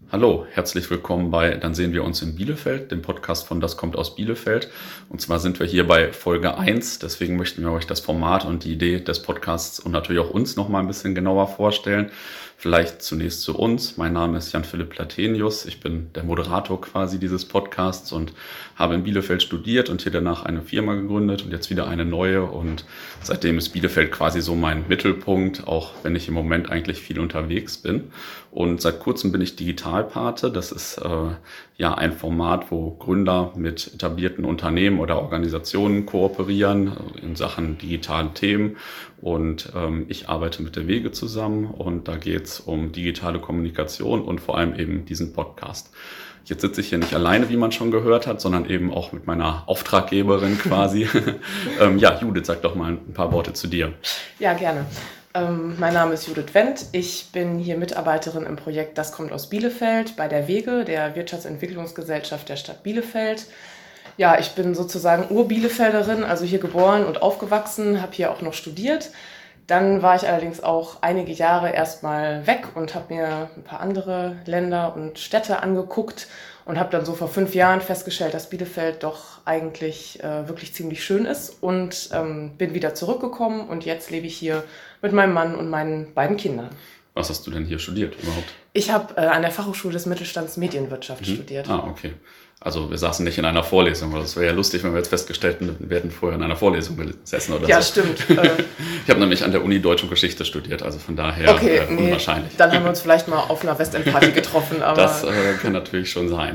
Hallo, herzlich willkommen bei Dann sehen wir uns in Bielefeld, dem Podcast von Das kommt aus Bielefeld. Und zwar sind wir hier bei Folge 1, deswegen möchten wir euch das Format und die Idee des Podcasts und natürlich auch uns noch mal ein bisschen genauer vorstellen. Vielleicht zunächst zu uns. Mein Name ist Jan-Philipp Platenius. Ich bin der Moderator quasi dieses Podcasts und habe in Bielefeld studiert und hier danach eine Firma gegründet und jetzt wieder eine neue. Und seitdem ist Bielefeld quasi so mein Mittelpunkt, auch wenn ich im Moment eigentlich viel unterwegs bin. Und seit kurzem bin ich Digitalpate. Das ist ein Format, wo Gründer mit etablierten Unternehmen oder Organisationen kooperieren in Sachen digitalen Themen. Und ich arbeite mit der Wege zusammen und da geht es um digitale Kommunikation und vor allem eben diesen Podcast. Jetzt sitze ich hier nicht alleine, wie man schon gehört hat, sondern eben auch mit meiner Auftraggeberin quasi. Judith, sag doch mal ein paar Worte zu dir. Ja, gerne. Mein Name ist Judith Wendt. Ich bin hier Mitarbeiterin im Projekt Das kommt aus Bielefeld bei der Wege, der Wirtschaftsentwicklungsgesellschaft der Stadt Bielefeld. Ja, ich bin sozusagen Ur-Bielefelderin, also hier geboren und aufgewachsen, habe hier auch noch studiert. Dann war ich allerdings auch einige Jahre erstmal weg und habe mir ein paar andere Länder und Städte angeguckt und habe dann so vor 5 Jahren festgestellt, dass Bielefeld doch eigentlich wirklich ziemlich schön ist und bin wieder zurückgekommen und jetzt lebe ich hier mit meinem Mann und meinen beiden Kindern. Was hast du denn hier studiert überhaupt? Ich habe an der Fachhochschule des Mittelstands Medienwirtschaft studiert. Ah, okay. Also wir saßen nicht in einer Vorlesung, weil das wäre ja lustig, wenn wir jetzt festgestellt hätten, wir hätten vorher in einer Vorlesung gesessen oder so. Ja, stimmt. Ich habe nämlich an der Uni Deutsch und Geschichte studiert, also von daher unwahrscheinlich. Dann haben wir uns vielleicht mal auf einer Westend-Party getroffen. Aber das kann natürlich schon sein.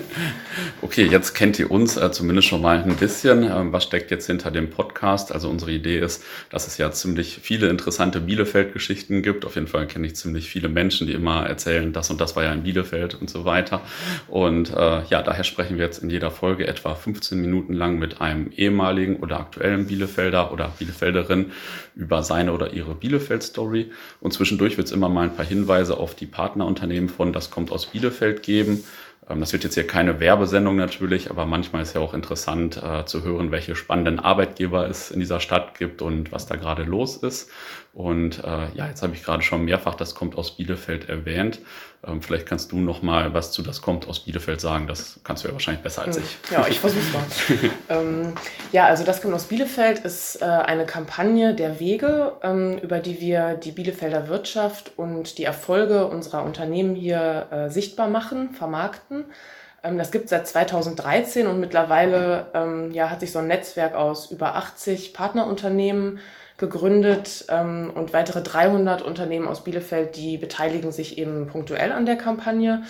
Okay, jetzt kennt ihr uns zumindest schon mal ein bisschen. Was steckt jetzt hinter dem Podcast? Also unsere Idee ist, dass es ja ziemlich viele interessante Bielefeld-Geschichten gibt. Auf jeden Fall kenne ich ziemlich viele Menschen, die immer erzählen, das und das war ja in Bielefeld und so weiter. Und daher sprechen wir jetzt in jeder Folge etwa 15 Minuten lang mit einem ehemaligen oder aktuellen Bielefelder oder Bielefelderin über seine oder ihre Bielefeld-Story. Und zwischendurch wird es immer mal ein paar Hinweise auf die Partnerunternehmen von Das kommt aus Bielefeld geben. Das wird jetzt hier keine Werbesendung natürlich, aber manchmal ist ja auch interessant zu hören, welche spannenden Arbeitgeber es in dieser Stadt gibt und was da gerade los ist. Und jetzt habe ich gerade schon mehrfach Das kommt aus Bielefeld erwähnt. Vielleicht kannst du noch mal was zu Das kommt aus Bielefeld sagen. Das kannst du ja wahrscheinlich besser als ich. Ja, ich versuche es mal. Also Das kommt aus Bielefeld ist eine Kampagne der Wege, über die wir die Bielefelder Wirtschaft und die Erfolge unserer Unternehmen hier sichtbar machen, vermarkten. Das gibt es seit 2013 und mittlerweile hat sich so ein Netzwerk aus über 80 Partnerunternehmen gegründet und weitere 300 Unternehmen aus Bielefeld, die beteiligen sich eben punktuell an der Kampagne.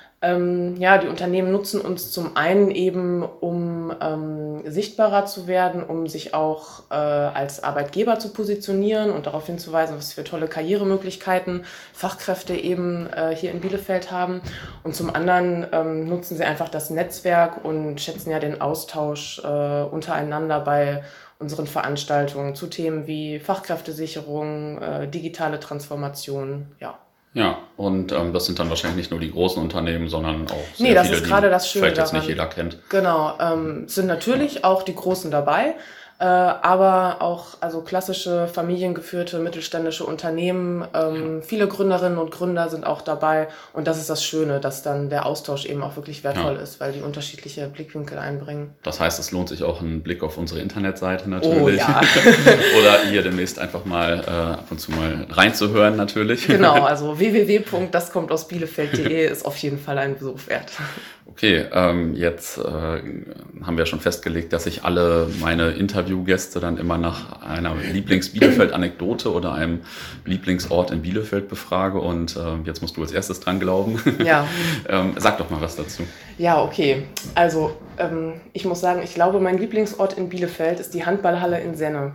Die Unternehmen nutzen uns zum einen eben, um sichtbarer zu werden, um sich auch als Arbeitgeber zu positionieren und darauf hinzuweisen, was für tolle Karrieremöglichkeiten Fachkräfte eben hier in Bielefeld haben. Und zum anderen nutzen sie einfach das Netzwerk und schätzen ja den Austausch untereinander bei unseren Veranstaltungen zu Themen wie Fachkräftesicherung, digitale Transformation, Ja, und das sind dann wahrscheinlich nicht nur die großen Unternehmen, sondern auch sehr viele, das ist gerade das Schöne vielleicht jetzt daran. nicht jeder kennt. Genau, sind natürlich auch die Großen dabei, aber auch also klassische familiengeführte mittelständische Unternehmen. Viele Gründerinnen und Gründer sind auch dabei und das ist das Schöne, dass dann der Austausch eben auch wirklich wertvoll ist, weil die unterschiedliche Blickwinkel einbringen. Das heißt, es lohnt sich auch ein Blick auf unsere Internetseite natürlich. Oh, ja. Oder hier demnächst einfach mal ab und zu mal reinzuhören natürlich. Genau, also www.daskommtausbielefeld.de ist auf jeden Fall ein Besuch wert. Okay, jetzt haben wir schon festgelegt, dass ich alle meine Interviewgäste dann immer nach einer Lieblings-Bielefeld-Anekdote oder einem Lieblingsort in Bielefeld befrage und jetzt musst du als erstes dran glauben. Ja. Sag doch mal was dazu. Ja, okay. Also ich muss sagen, ich glaube, mein Lieblingsort in Bielefeld ist die Handballhalle in Senne.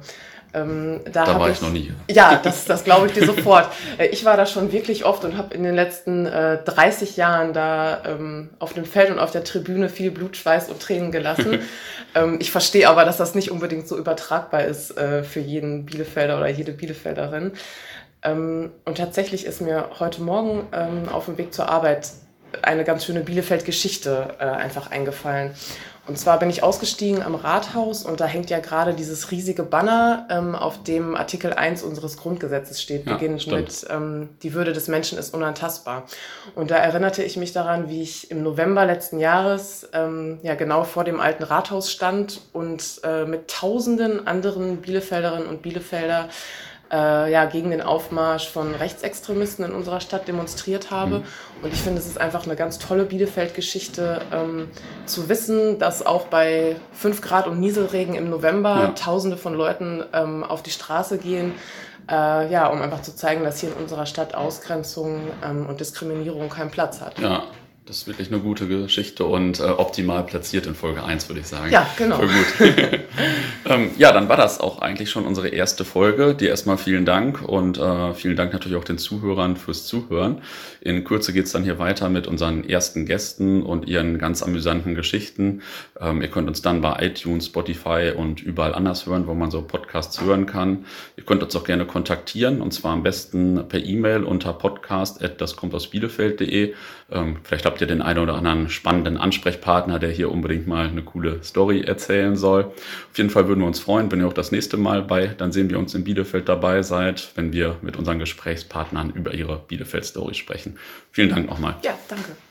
Da war ich noch nie. Ja, das glaube ich dir sofort. Ich war da schon wirklich oft und habe in den letzten 30 Jahren da auf dem Feld und auf der Tribüne viel Blut, Schweiß und Tränen gelassen. Ich verstehe aber, dass das nicht unbedingt so übertragbar ist für jeden Bielefelder oder jede Bielefelderin. Und tatsächlich ist mir heute Morgen auf dem Weg zur Arbeit eine ganz schöne Bielefeld-Geschichte einfach eingefallen. Und zwar bin ich ausgestiegen am Rathaus und da hängt ja gerade dieses riesige Banner, auf dem Artikel 1 unseres Grundgesetzes steht, beginnend mit die Würde des Menschen ist unantastbar. Und da erinnerte ich mich daran, wie ich im November letzten Jahres genau vor dem alten Rathaus stand und mit tausenden anderen Bielefelderinnen und Bielefelder gegen den Aufmarsch von Rechtsextremisten in unserer Stadt demonstriert habe. Und ich finde, es ist einfach eine ganz tolle Bielefeld-Geschichte, zu wissen, dass auch bei 5 Grad und Nieselregen im November Tausende von Leuten auf die Straße gehen, um einfach zu zeigen, dass hier in unserer Stadt Ausgrenzung und Diskriminierung keinen Platz hat. Ja. Das ist wirklich eine gute Geschichte und optimal platziert in Folge 1, würde ich sagen. Ja, genau. Voll gut. Dann war das auch eigentlich schon unsere erste Folge. Dir erstmal vielen Dank und vielen Dank natürlich auch den Zuhörern fürs Zuhören. In Kürze geht's dann hier weiter mit unseren ersten Gästen und ihren ganz amüsanten Geschichten. Ihr könnt uns dann bei iTunes, Spotify und überall anders hören, wo man so Podcasts hören kann. Ihr könnt uns auch gerne kontaktieren und zwar am besten per E-Mail unter podcast@daskommtausbielefeld.de. Vielleicht habt ihr den einen oder anderen spannenden Ansprechpartner, der hier unbedingt mal eine coole Story erzählen soll. Auf jeden Fall würden wir uns freuen, wenn ihr auch das nächste Mal Dann sehen wir uns in Bielefeld dabei seid, wenn wir mit unseren Gesprächspartnern über ihre Bielefeld-Story sprechen. Vielen Dank nochmal. Ja, danke.